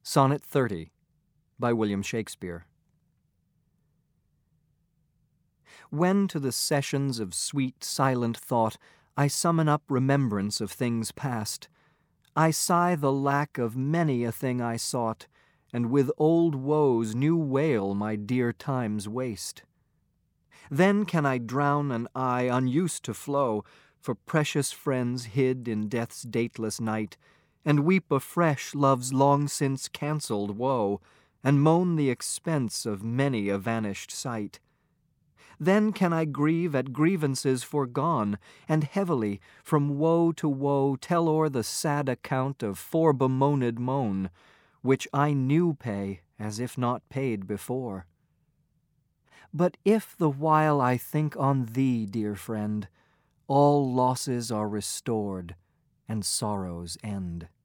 Sonnet 30 by William Shakespeare. When to the sessions of sweet silent thought I summon up remembrance of things past, I sigh the lack of many a thing I sought, and with old woes new wail my dear time's waste. Then can I drown an eye unused to flow for precious friends hid in death's dateless night, and weep afresh love's long since cancelled woe, and moan the expense of many a vanished sight. Then can I grieve at grievances foregone, and heavily, from woe to woe, tell o'er the sad account of forebemoaned moan, which I new pay as if not paid before. But if the while I think on thee, dear friend, all losses are restored and sorrows end.